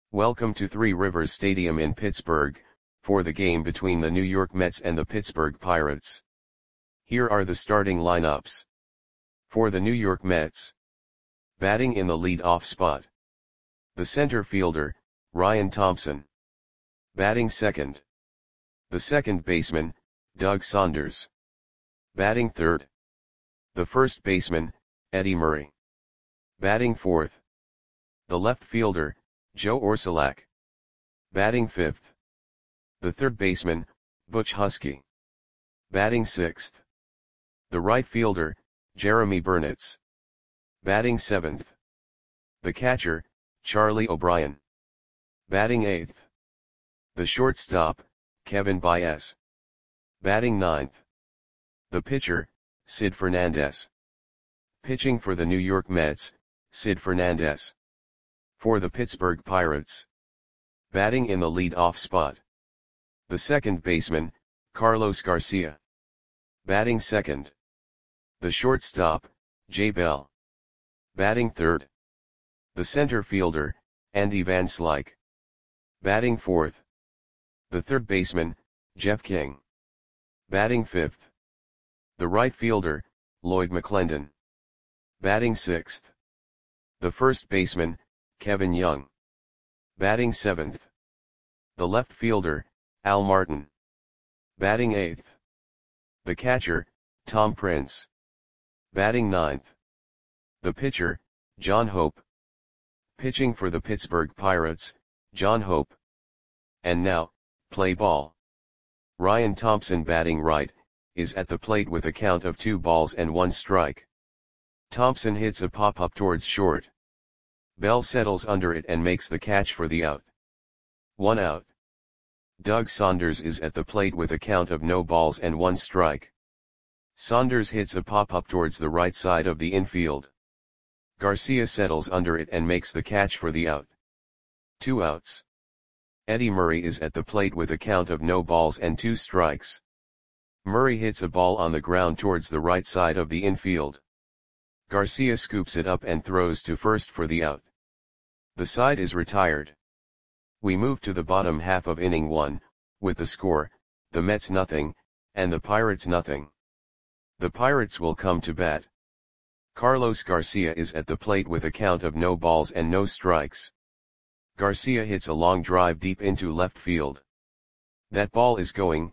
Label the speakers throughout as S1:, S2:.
S1: Welcome to Three Rivers Stadium in Pittsburgh, for the game between the New York Mets and the Pittsburgh Pirates. Here are the starting lineups. For the New York Mets. Batting in the lead-off spot. The center fielder, Ryan Thompson. Batting second. The second baseman, Doug Saunders. Batting third. The first baseman, Eddie Murray. Batting fourth. The left fielder, Joe Orsulak. Batting fifth. The third baseman, Butch Huskey. Batting sixth. The right fielder, Jeremy Burnitz. Batting seventh. The catcher, Charlie O'Brien. Batting eighth. The shortstop, Kevin Baez. Batting ninth. The pitcher, Sid Fernandez. Pitching for the New York Mets, Sid Fernandez. For the Pittsburgh Pirates. Batting in the lead-off spot. The second baseman, Carlos Garcia. Batting second. The shortstop, Jay Bell. Batting third. The center fielder, Andy Van Slyke. Batting fourth. The third baseman, Jeff King. Batting fifth. The right fielder, Lloyd McClendon. Batting sixth. The first baseman, Kevin Young. Batting seventh. The left fielder, Al Martin. Batting eighth. The catcher, Tom Prince. Batting ninth. The pitcher, John Hope. Pitching for the Pittsburgh Pirates, John Hope. And now, play ball. Ryan Thompson batting right, is at the plate with a count of 2 balls and 1 strike. Thompson hits a pop-up towards short. Bell settles under it and makes the catch for the out. 1 out. Doug Saunders is at the plate with a count of no balls and 1 strike. Saunders hits a pop-up towards the right side of the infield. Garcia settles under it and makes the catch for the out. 2 outs. Eddie Murray is at the plate with a count of no balls and 2 strikes. Murray hits a ball on the ground towards the right side of the infield. Garcia scoops it up and throws to first for the out. The side is retired. We move to the bottom half of inning 1, with the score, the Mets nothing, and the Pirates nothing. The Pirates will come to bat. Carlos Garcia is at the plate with a count of no balls and no strikes. Garcia hits a long drive deep into left field. That ball is gone.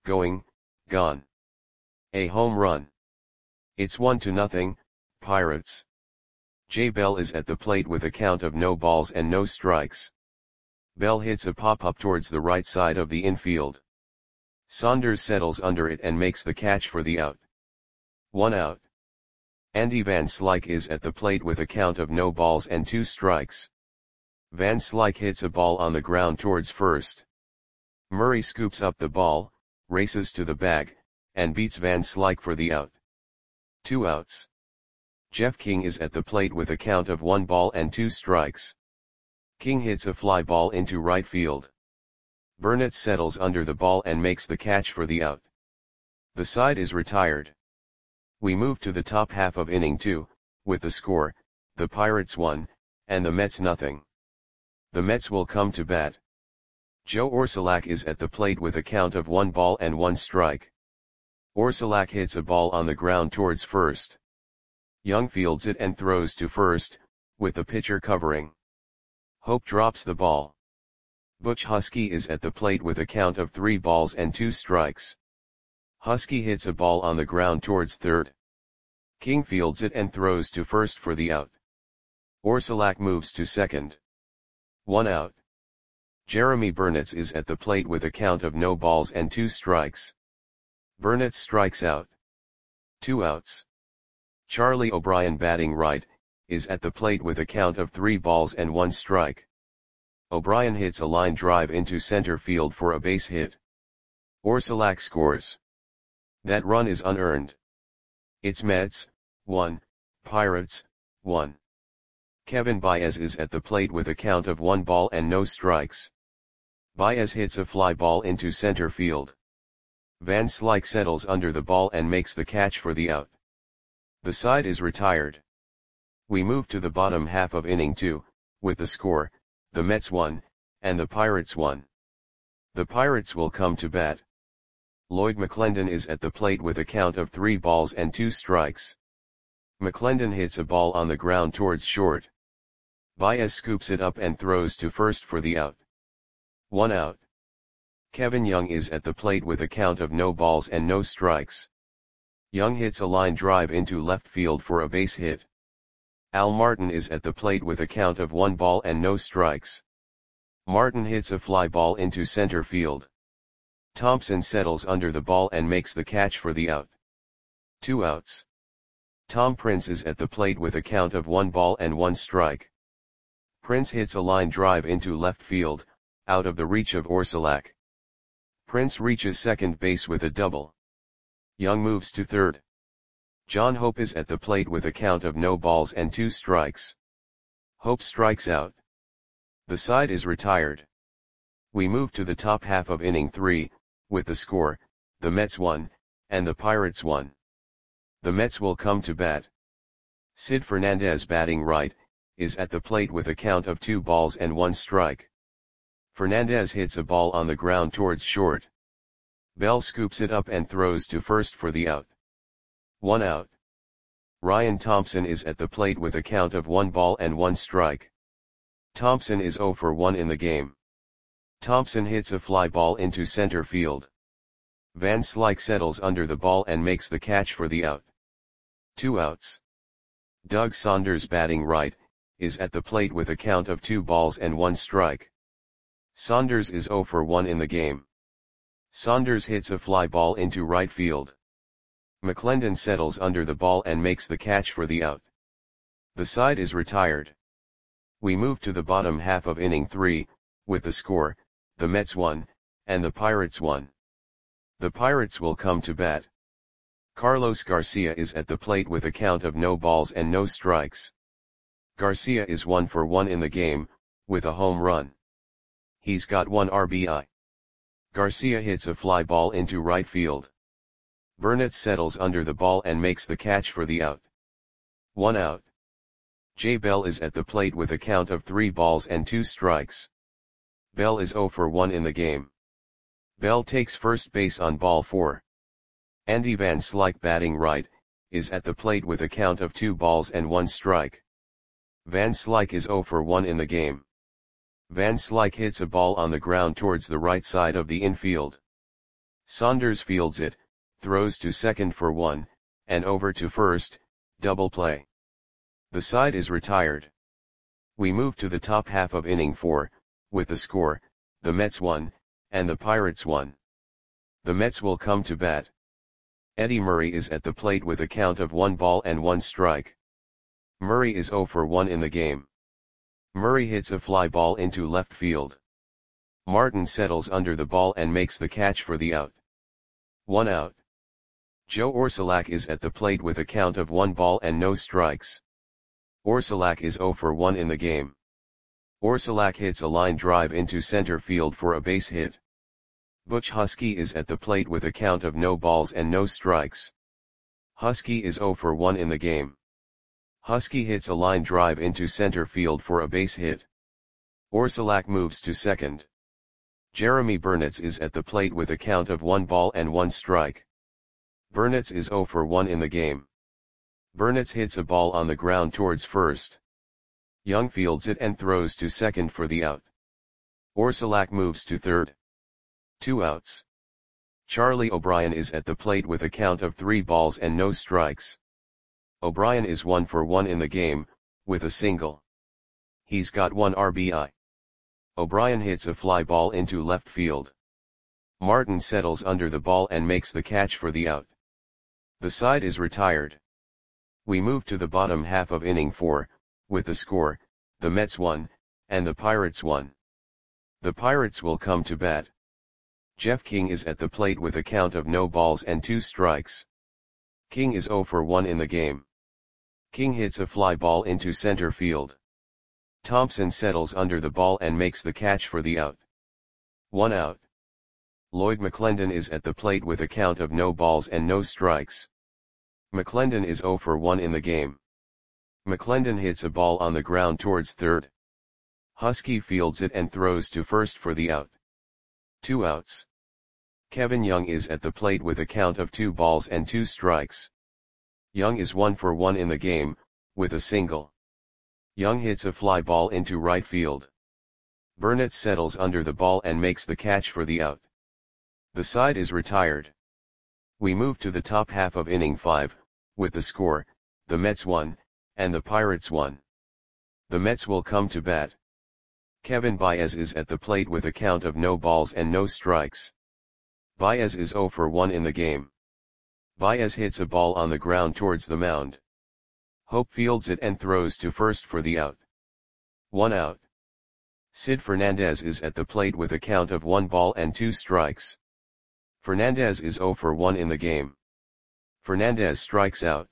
S1: A home run. It's 1-0, Pirates. Jay Bell is at the plate with a count of no balls and no strikes. Bell hits a pop-up towards the right side of the infield. Saunders settles under it and makes the catch for the out. 1 out. Andy Van Slyke is at the plate with a count of no balls and 2 strikes. Van Slyke hits a ball on the ground towards first. Murray scoops up the ball, races to the bag, and beats Van Slyke for the out. 2 outs. Jeff King is at the plate with a count of 1 ball and 2 strikes. King hits a fly ball into right field. Burnitz settles under the ball and makes the catch for the out. The side is retired. We move to the top half of inning 2, with the score, the Pirates 1, and the Mets nothing. The Mets will come to bat. Joe Orsulak is at the plate with a count of 1 ball and 1 strike. Orsulak hits a ball on the ground towards first. Young fields it and throws to first, with the pitcher covering. Hope drops the ball. Butch Huskey is at the plate with a count of 3 balls and 2 strikes. Huskey hits a ball on the ground towards third. King fields it and throws to first for the out. Orsulak moves to second. 1 out. Jeremy Burnitz is at the plate with a count of no balls and 2 strikes. Burnitz strikes out. 2 outs. Charlie O'Brien batting right, is at the plate with a count of 3 balls and 1 strike. O'Brien hits a line drive into center field for a base hit. Orsulak scores. That run is unearned. It's Mets, 1, Pirates, 1. Kevin Baez is at the plate with a count of 1 ball and no strikes. Baez hits a fly ball into center field. Van Slyke settles under the ball and makes the catch for the out. The side is retired. We move to the bottom half of inning 2, with the score, the Mets 1, and the Pirates 1. The Pirates will come to bat. Lloyd McClendon is at the plate with a count of 3 balls and 2 strikes. McClendon hits a ball on the ground towards short. Baez scoops it up and throws to first for the out. 1 out. Kevin Young is at the plate with a count of no balls and no strikes. Young hits a line drive into left field for a base hit. Al Martin is at the plate with a count of 1 ball and no strikes. Martin hits a fly ball into center field. Thompson settles under the ball and makes the catch for the out. 2 outs. Tom Prince is at the plate with a count of 1 ball and 1 strike. Prince hits a line drive into left field, out of the reach of Orsulak. Prince reaches second base with a double. Young moves to third. John Hope is at the plate with a count of no balls and 2 strikes. Hope strikes out. The side is retired. We move to the top half of inning 3, with the score, the Mets 1, and the Pirates 1. The Mets will come to bat. Sid Fernandez, batting right, is at the plate with a count of 2 balls and 1 strike. Fernandez hits a ball on the ground towards short. Bell scoops it up and throws to first for the out. 1 out. Ryan Thompson is at the plate with a count of 1 ball and 1 strike. Thompson is 0 for 1 in the game. Thompson hits a fly ball into center field. Van Slyke settles under the ball and makes the catch for the out. 2 outs. Doug Saunders, batting right, is at the plate with a count of 2 balls and 1 strike. Saunders is 0 for 1 in the game. Saunders hits a fly ball into right field. McClendon settles under the ball and makes the catch for the out. The side is retired. We move to the bottom half of inning 3, with the score, the Mets 1, and the Pirates 1. The Pirates will come to bat. Carlos Garcia is at the plate with a count of no balls and no strikes. Garcia is 1 for 1 in the game, with a home run. He's got 1 RBI. Garcia hits a fly ball into right field. Burnett settles under the ball and makes the catch for the out. 1 out. Jay Bell is at the plate with a count of 3 balls and 2 strikes. Bell is 0 for 1 in the game. Bell takes first base on ball 4. Andy Van Slyke, batting right, is at the plate with a count of 2 balls and 1 strike. Van Slyke is 0 for 1 in the game. Van Slyke hits a ball on the ground towards the right side of the infield. Saunders fields it, throws to second for 1, and over to first, double play. The side is retired. We move to the top half of inning 4, with the score, the Mets 1, and the Pirates 1. The Mets will come to bat. Eddie Murray is at the plate with a count of 1 ball and 1 strike. Murray is 0 for 1 in the game. Murray hits a fly ball into left field. Martin settles under the ball and makes the catch for the out. 1 out. Joe Orsulak is at the plate with a count of 1 ball and no strikes. Orsulak is 0 for 1 in the game. Orsulak hits a line drive into center field for a base hit. Butch Husky is at the plate with a count of no balls and no strikes. Husky is 0 for 1 in the game. Husky hits a line drive into center field for a base hit. Orsulak moves to second. Jeremy Burnitz is at the plate with a count of 1 ball and 1 strike. Burnitz is 0 for 1 in the game. Burnitz hits a ball on the ground towards first. Young fields it and throws to second for the out. Orsulak moves to third. 2 outs. Charlie O'Brien is at the plate with a count of 3 balls and no strikes. O'Brien is 1 for 1 in the game, with a single. He's got 1 RBI. O'Brien hits a fly ball into left field. Martin settles under the ball and makes the catch for the out. The side is retired. We move to the bottom half of inning 4, with the score, the Mets 1, and the Pirates 1. The Pirates will come to bat. Jeff King is at the plate with a count of no balls and 2 strikes. King is 0 for 1 in the game. King hits a fly ball into center field. Thompson settles under the ball and makes the catch for the out. 1 out. Lloyd McClendon is at the plate with a count of no balls and no strikes. McClendon is 0 for 1 in the game. McClendon hits a ball on the ground towards third. Husky fields it and throws to first for the out. 2 outs. Kevin Young is at the plate with a count of 2 balls and 2 strikes. Young is 1 for 1 in the game, with a single. Young hits a fly ball into right field. Burnett settles under the ball and makes the catch for the out. The side is retired. We move to the top half of inning 5, with the score, the Mets 1, and the Pirates 1. The Mets will come to bat. Kevin Baez is at the plate with a count of no balls and no strikes. Baez is 0 for 1 in the game. Baez hits a ball on the ground towards the mound. Hope fields it and throws to first for the out. 1 out. Sid Fernandez is at the plate with a count of 1 ball and 2 strikes. Fernandez is 0 for 1 in the game. Fernandez strikes out.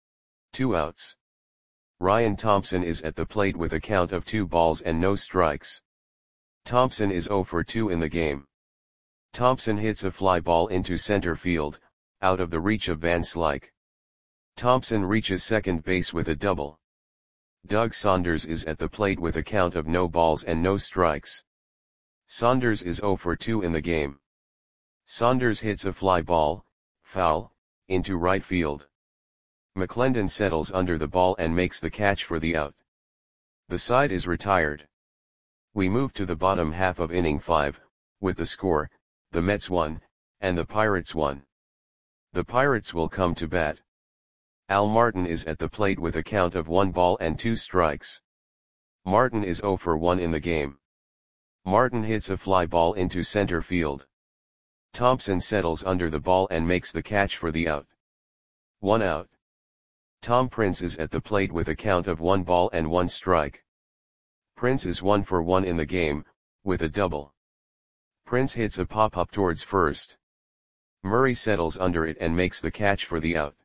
S1: 2 outs. Ryan Thompson is at the plate with a count of 2 balls and no strikes. Thompson is 0 for 2 in the game. Thompson hits a fly ball into center field, out of the reach of Van Slyke. Thompson reaches second base with a double. Doug Saunders is at the plate with a count of no balls and no strikes. Saunders is 0 for 2 in the game. Saunders hits a fly ball, foul, into right field. McClendon settles under the ball and makes the catch for the out. The side is retired. We move to the bottom half of inning 5, with the score, the Mets 1, and the Pirates 1. The Pirates will come to bat. Al Martin is at the plate with a count of 1 ball and 2 strikes. Martin is 0 for 1 in the game. Martin hits a fly ball into center field. Thompson settles under the ball and makes the catch for the out. 1 out. Tom Prince is at the plate with a count of 1 ball and 1 strike. Prince is 1 for 1 in the game, with a double. Prince hits a pop-up towards first. Murray settles under it and makes the catch for the out.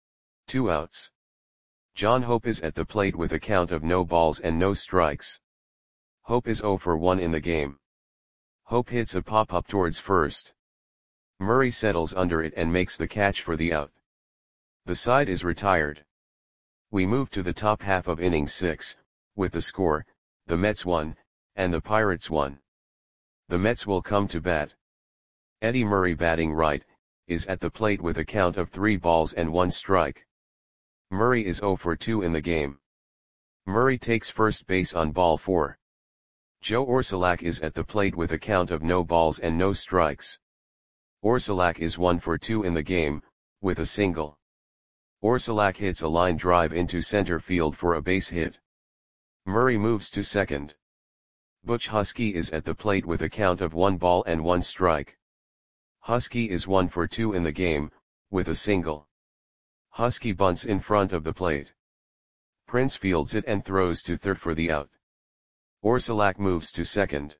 S1: 2 outs. John Hope is at the plate with a count of no balls and no strikes. Hope is 0 for 1 in the game. Hope hits a pop-up towards first. Murray settles under it and makes the catch for the out. The side is retired. We move to the top half of inning 6, with the score, the Mets 1, and the Pirates 1. The Mets will come to bat. Eddie Murray, batting right, is at the plate with a count of 3 balls and 1 strike. Murray is 0 for 2 in the game. Murray takes first base on ball 4. Joe Orsulak is at the plate with a count of no balls and no strikes. Orsulak is 1 for 2 in the game, with a single. Orsulak hits a line drive into center field for a base hit. Murray moves to second. Butch Husky is at the plate with a count of 1 ball and 1 strike. Husky is 1 for 2 in the game, with a single. Husky bunts in front of the plate. Prince fields it and throws to third for the out. Orsulak moves to second.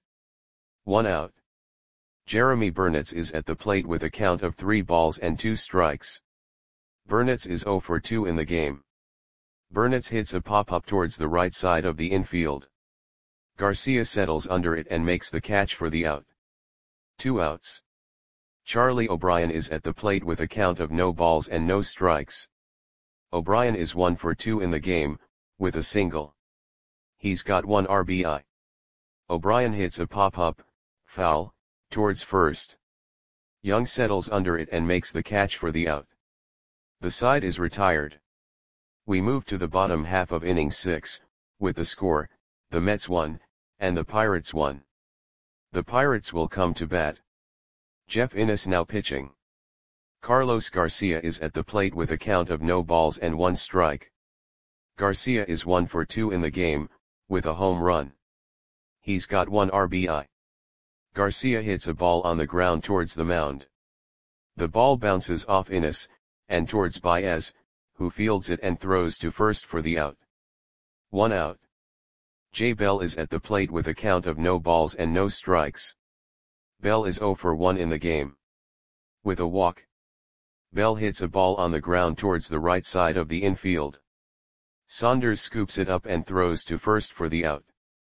S1: 1 out. Jeremy Burnett is at the plate with a count of 3 balls and 2 strikes. Burnett is 0 for 2 in the game. Burnett hits a pop-up towards the right side of the infield. Garcia settles under it and makes the catch for the out. 2 outs. Charlie O'Brien is at the plate with a count of no balls and no strikes. O'Brien is 1 for 2 in the game, with a single. He's got 1 RBI. O'Brien hits a pop-up, foul, towards first. Young settles under it and makes the catch for the out. The side is retired. We move to the bottom half of inning 6, with the score, the Mets 1, and the Pirates 1. The Pirates will come to bat. Jeff Innes now pitching. Carlos Garcia is at the plate with a count of no balls and 1 strike. Garcia is 1 for 2 in the game, with a home run. He's got 1 RBI. Garcia hits a ball on the ground towards the mound. The ball bounces off Innes, and towards Baez, who fields it and throws to first for the out. 1 out. Jay Bell is at the plate with a count of no balls and no strikes. Bell is 0 for 1 in the game. With a walk. Bell hits a ball on the ground towards the right side of the infield. Saunders scoops it up and throws to first for the out.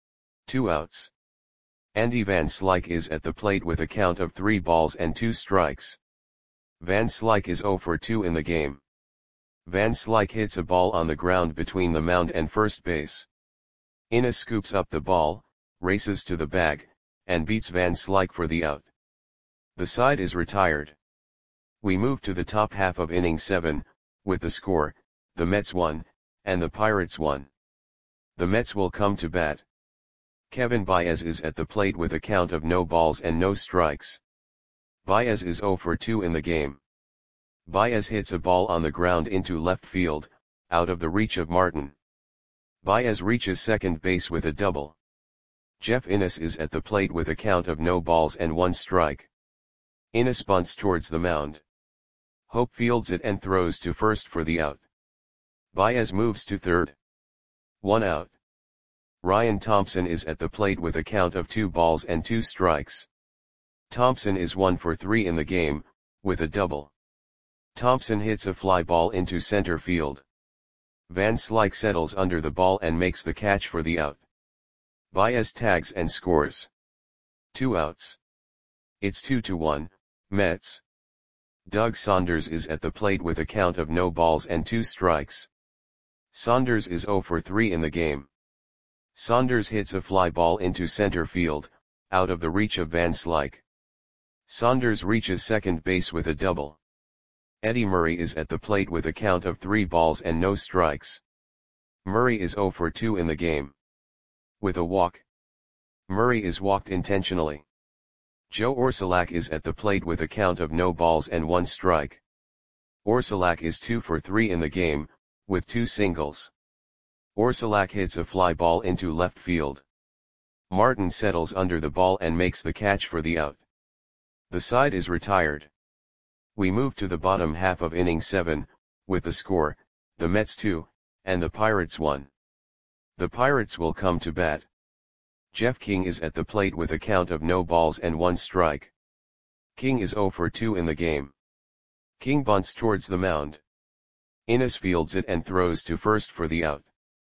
S1: 2 outs. Andy Van Slyke is at the plate with a count of 3 balls and 2 strikes. Van Slyke is 0 for 2 in the game. Van Slyke hits a ball on the ground between the mound and first base. Innes scoops up the ball, races to the bag, and beats Van Slyke for the out. The side is retired. We move to the top half of inning 7, with the score, the Mets 1, and the Pirates 1. The Mets will come to bat. Kevin Baez is at the plate with a count of no balls and no strikes. Baez is 0 for 2 in the game. Baez hits a ball on the ground into left field, out of the reach of Martin. Baez reaches second base with a double. Jeff Innes is at the plate with a count of no balls and 1 strike. Innes bunts towards the mound. Hope fields it and throws to first for the out. Baez moves to third. 1 out. Ryan Thompson is at the plate with a count of 2 balls and 2 strikes. Thompson is 1 for 3 in the game, with a double. Thompson hits a fly ball into center field. Van Slyke settles under the ball and makes the catch for the out. Baez tags and scores. 2 outs. It's 2-1, Mets. Doug Saunders is at the plate with a count of no balls and 2 strikes. Saunders is 0 for 3 in the game. Saunders hits a fly ball into center field, out of the reach of Van Slyke. Saunders reaches second base with a double. Eddie Murray is at the plate with a count of 3 balls and no strikes. Murray is 0 for 2 in the game. With a walk. Murray is walked intentionally. Joe Orsulak is at the plate with a count of no balls and 1 strike. Orsulak is 2 for 3 in the game, with 2 singles. Orsulak hits a fly ball into left field. Martin settles under the ball and makes the catch for the out. The side is retired. We move to the bottom half of inning 7, with the score, the Mets 2, and the Pirates 1. The Pirates will come to bat. Jeff King is at the plate with a count of no balls and 1 strike. King is 0 for 2 in the game. King bunts towards the mound. Innes fields it and throws to first for the out.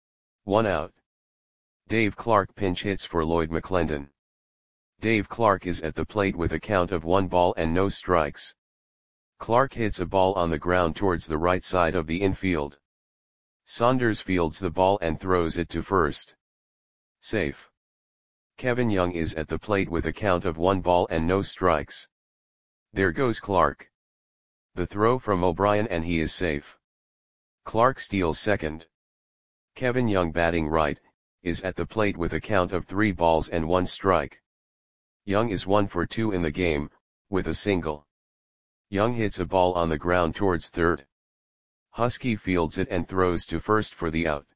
S1: 1 out. Dave Clark pinch hits for Lloyd McClendon. Dave Clark is at the plate with a count of 1 ball and no strikes. Clark hits a ball on the ground towards the right side of the infield. Saunders fields the ball and throws it to first. Safe. Kevin Young is at the plate with a count of 1 ball and no strikes. There goes Clark. The throw from O'Brien and he is safe. Clark steals second. Kevin Young, batting right, is at the plate with a count of 3 balls and 1 strike. Young is 1 for 2 in the game, with a single. Young hits a ball on the ground towards third. Husky fields it and throws to first for the out.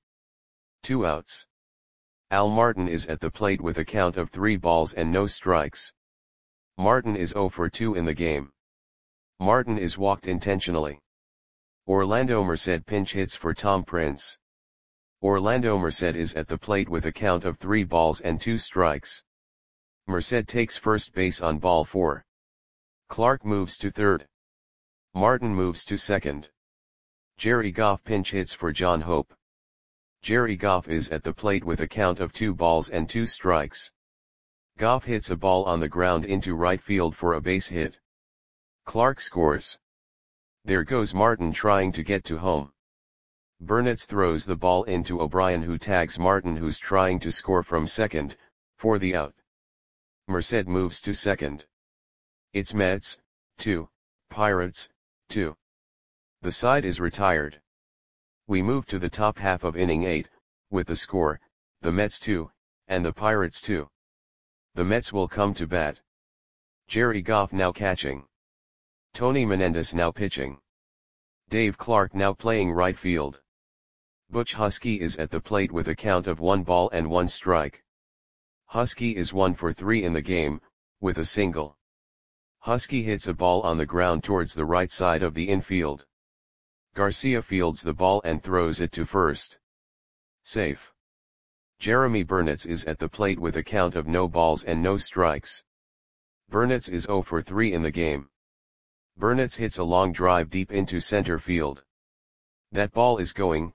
S1: 2 outs. Al Martin is at the plate with a count of 3 balls and no strikes. Martin is 0 for 2 in the game. Martin is walked intentionally. Orlando Merced pinch hits for Tom Prince. Orlando Merced is at the plate with a count of 3 balls and 2 strikes. Merced takes first base on ball 4. Clark moves to third. Martin moves to second. Jerry Goff pinch hits for John Hope. Jerry Goff is at the plate with a count of 2 balls and 2 strikes. Goff hits a ball on the ground into right field for a base hit. Clark scores. There goes Martin trying to get to home. Burnitz throws the ball into O'Brien, who tags Martin, who's trying to score from second, for the out. Merced moves to second. It's Mets 2, Pirates 2. The side is retired. We move to the top half of inning 8, with the score, the Mets 2, and the Pirates 2. The Mets will come to bat. Jerry Goff now catching. Tony Menendez now pitching. Dave Clark now playing right field. Butch Husky is at the plate with a count of 1 ball and 1 strike. Husky is 1 for 3 in the game, with a single. Husky hits a ball on the ground towards the right side of the infield. Garcia fields the ball and throws it to first. Safe. Jeremy Burnitz is at the plate with a count of no balls and no strikes. Burnitz is 0 for 3 in the game. Burnitz hits a long drive deep into center field. That ball is gone.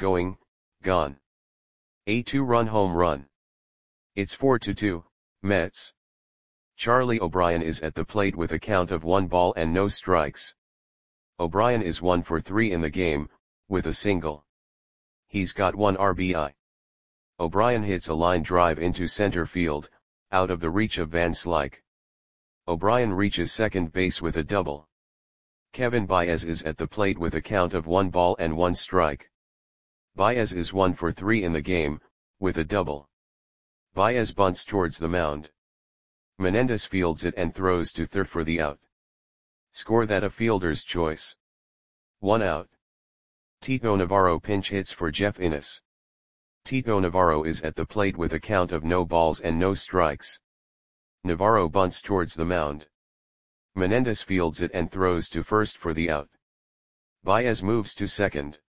S1: A 2-run home run. It's 4-2, Mets. Charlie O'Brien is at the plate with a count of 1 ball and no strikes. O'Brien is 1 for 3 in the game, with a single. He's got 1 RBI. O'Brien hits a line drive into center field, out of the reach of Van Slyke. O'Brien reaches second base with a double. Kevin Baez is at the plate with a count of 1 ball and 1 strike. Baez is 1 for 3 in the game, with a double. Baez bunts towards the mound. Menendez fields it and throws to third for the out. Score that a fielder's choice. 1 out. Tito Navarro pinch hits for Jeff Innes. Tito Navarro is at the plate with a count of no balls and no strikes. Navarro bunts towards the mound. Menendez fields it and throws to first for the out. Baez moves to second.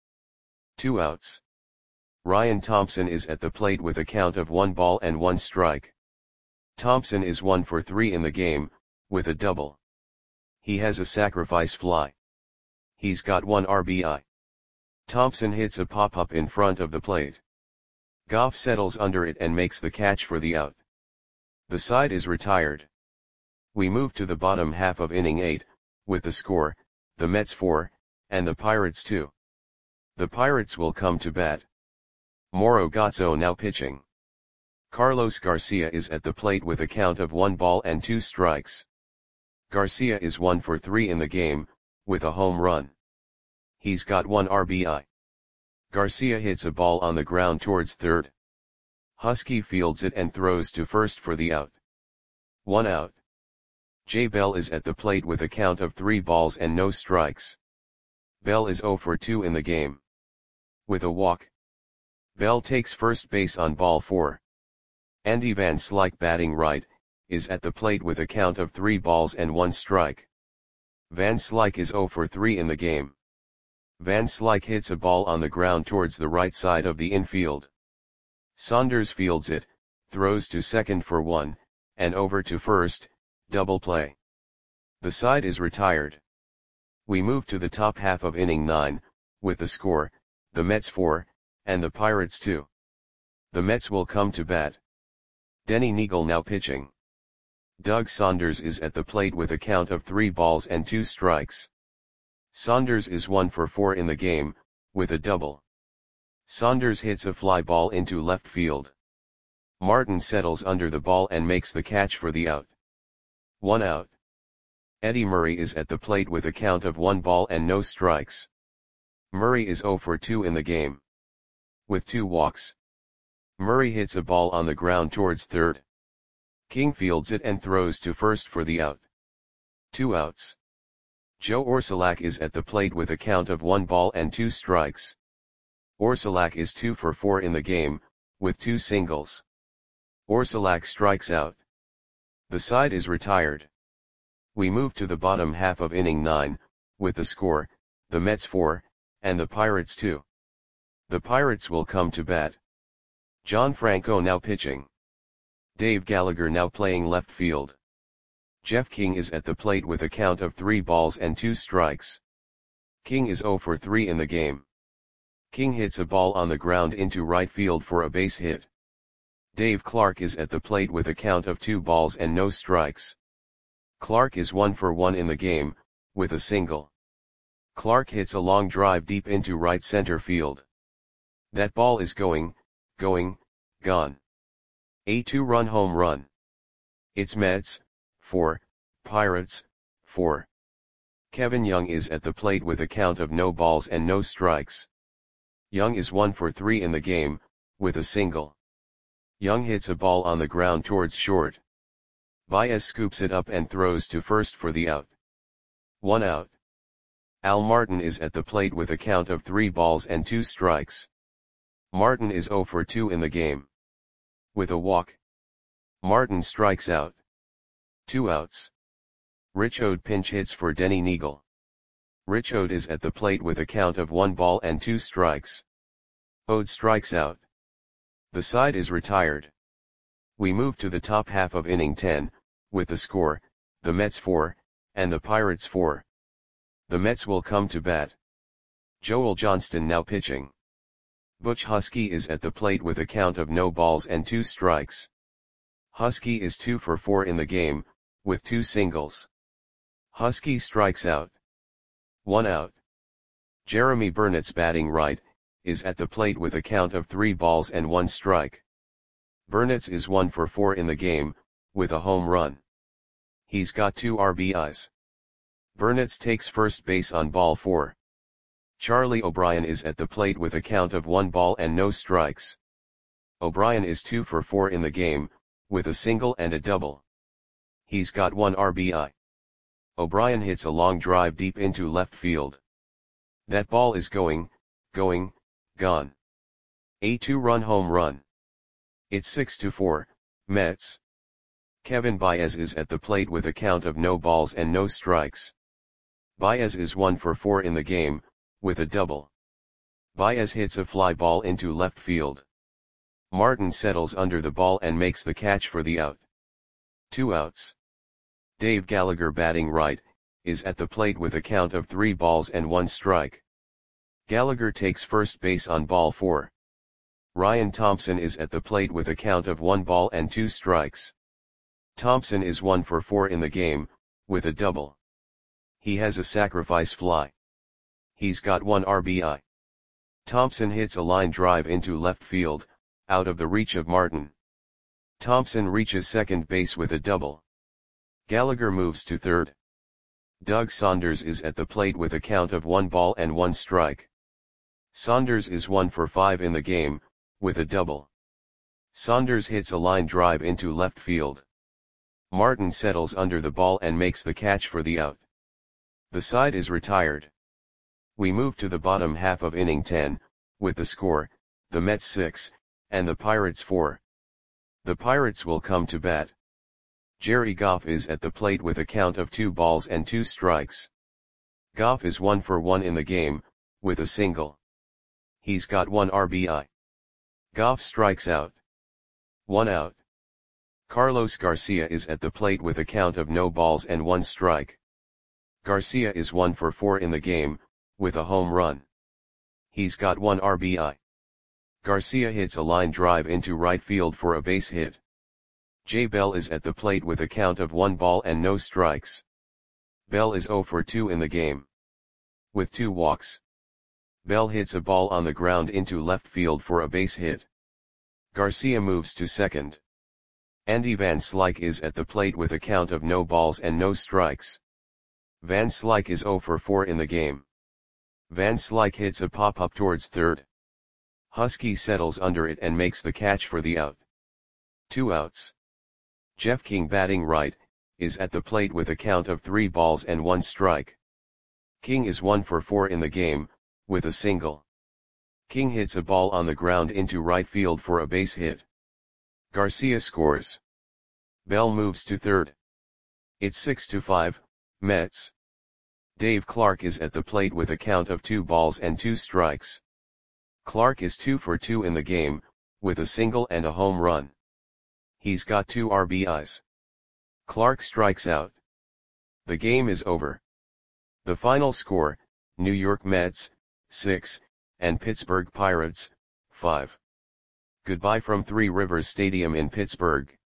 S1: 2 outs. Ryan Thompson is at the plate with a count of 1 ball and 1 strike. Thompson is 1 for 3 in the game, with a double. He has a sacrifice fly. He's got 1 RBI. Thompson hits a pop-up in front of the plate. Goff settles under it and makes the catch for the out. The side is retired. We move to the bottom half of inning 8, with the score, the Mets 4, and the Pirates 2. The Pirates will come to bat. Mauro Gozzo now pitching. Carlos Garcia is at the plate with a count of 1 ball and 2 strikes. Garcia is 1 for 3 in the game, with a home run. He's got 1 RBI. Garcia hits a ball on the ground towards third. Husky fields it and throws to first for the out. 1 out. Jay Bell is at the plate with a count of 3 balls and no strikes. Bell is 0 for 2 in the game. With a walk. Bell takes first base on ball 4. Andy Van Slyke batting right, is at the plate with a count of 3 balls and 1 strike. Van Slyke is 0 for 3 in the game. Van Slyke hits a ball on the ground towards the right side of the infield. Saunders fields it, throws to second for 1, and over to first, double play. The side is retired. We move to the top half of inning 9, with the score, the Mets 4, and the Pirates 2. The Mets will come to bat. Denny Neagle now pitching. Doug Saunders is at the plate with a count of 3 balls and 2 strikes. Saunders is 1 for 4 in the game, with a double. Saunders hits a fly ball into left field. Martin settles under the ball and makes the catch for the out. 1 out. Eddie Murray is at the plate with a count of 1 ball and no strikes. Murray is 0 for 2 in the game. With 2 walks. Murray hits a ball on the ground towards third. King fields it and throws to first for the out. 2 outs. Joe Orsulak is at the plate with a count of 1 ball and 2 strikes. Orsulak is 2 for 4 in the game, with 2 singles. Orsulak strikes out. The side is retired. We move to the bottom half of inning 9, with the score, the Mets 4, and the Pirates 2. The Pirates will come to bat. John Franco now pitching. Dave Gallagher now playing left field. Jeff King is at the plate with a count of 3 balls and 2 strikes. King is 0 for 3 in the game. King hits a ball on the ground into right field for a base hit. Dave Clark is at the plate with a count of 2 balls and no strikes. Clark is 1 for 1 in the game, with a single. Clark hits a long drive deep into right center field. That ball is gone. A 2-run home run. It's Mets 4, Pirates 4. Kevin Young is at the plate with a count of no balls and no strikes. Young is 1 for 3 in the game, with a single. Young hits a ball on the ground towards short. Baez scoops it up and throws to first for the out. 1 out. Al Martin is at the plate with a count of 3 balls and 2 strikes. Martin is 0 for 2 in the game. With a walk. Martin strikes out. 2 outs. Rich Ode pinch hits for Denny Neagle. Rich Ode is at the plate with a count of 1 ball and 2 strikes. Ode strikes out. The side is retired. We move to the top half of inning 10, with the score, the Mets 4, and the Pirates 4. The Mets will come to bat. Joel Johnston now pitching. Butch Husky is at the plate with a count of no balls and 2 strikes. Husky is 2 for 4 in the game, with 2 singles. Husky strikes out. 1 out. Jeremy Burnett's batting right, is at the plate with a count of 3 balls and 1 strike. Burnitz is 1 for 4 in the game, with a home run. He's got 2 RBIs. Burnitz takes first base on ball 4. Charlie O'Brien is at the plate with a count of 1 ball and no strikes. O'Brien is 2 for 4 in the game, with a single and a double. He's got 1 RBI. O'Brien hits a long drive deep into left field. That ball is gone. A 2-run home run. It's 6-4, Mets. Kevin Baez is at the plate with a count of no balls and no strikes. Baez is 1 for 4 in the game, with a double. Baez hits a fly ball into left field. Martin settles under the ball and makes the catch for the out. 2 outs. Dave Gallagher, batting right, is at the plate with a count of 3 balls and 1 strike. Gallagher takes first base on ball 4. Ryan Thompson is at the plate with a count of 1 ball and 2 strikes. Thompson is 1 for 4 in the game, with a double. He has a sacrifice fly. He's got 1 RBI. Thompson hits a line drive into left field, out of the reach of Martin. Thompson reaches second base with a double. Gallagher moves to third. Doug Saunders is at the plate with a count of 1 ball and 1 strike. Saunders is 1 for 5 in the game, with a double. Saunders hits a line drive into left field. Martin settles under the ball and makes the catch for the out. The side is retired. We move to the bottom half of inning 10, with the score, the Mets 6, and the Pirates 4. The Pirates will come to bat. Jerry Goff is at the plate with a count of 2 balls and 2 strikes. Goff is 1 for 1 in the game, with a single. He's got 1 RBI. Goff strikes out. 1 out. Carlos Garcia is at the plate with a count of no balls and 1 strike. Garcia is 1 for 4 in the game, with a home run. He's got 1 RBI. Garcia hits a line drive into right field for a base hit. Jay Bell is at the plate with a count of 1 ball and no strikes. Bell is 0 for 2 in the game, with 2 walks. Bell hits a ball on the ground into left field for a base hit. Garcia moves to second. Andy Van Slyke is at the plate with a count of no balls and no strikes. Van Slyke is 0 for 4 in the game. Van Slyke hits a pop-up towards third. Husky settles under it and makes the catch for the out. 2 outs. Jeff King, batting right, is at the plate with a count of 3 balls and 1 strike. King is 1 for 4 in the game, with a single. King hits a ball on the ground into right field for a base hit. Garcia scores. Bell moves to third. It's 6-5, Mets. Dave Clark is at the plate with a count of 2 balls and 2 strikes. Clark is 2 for 2 in the game, with a single and a home run. He's got 2 RBIs. Clark strikes out. The game is over. The final score, New York Mets, 6, and Pittsburgh Pirates, 5. Goodbye from Three Rivers Stadium in Pittsburgh.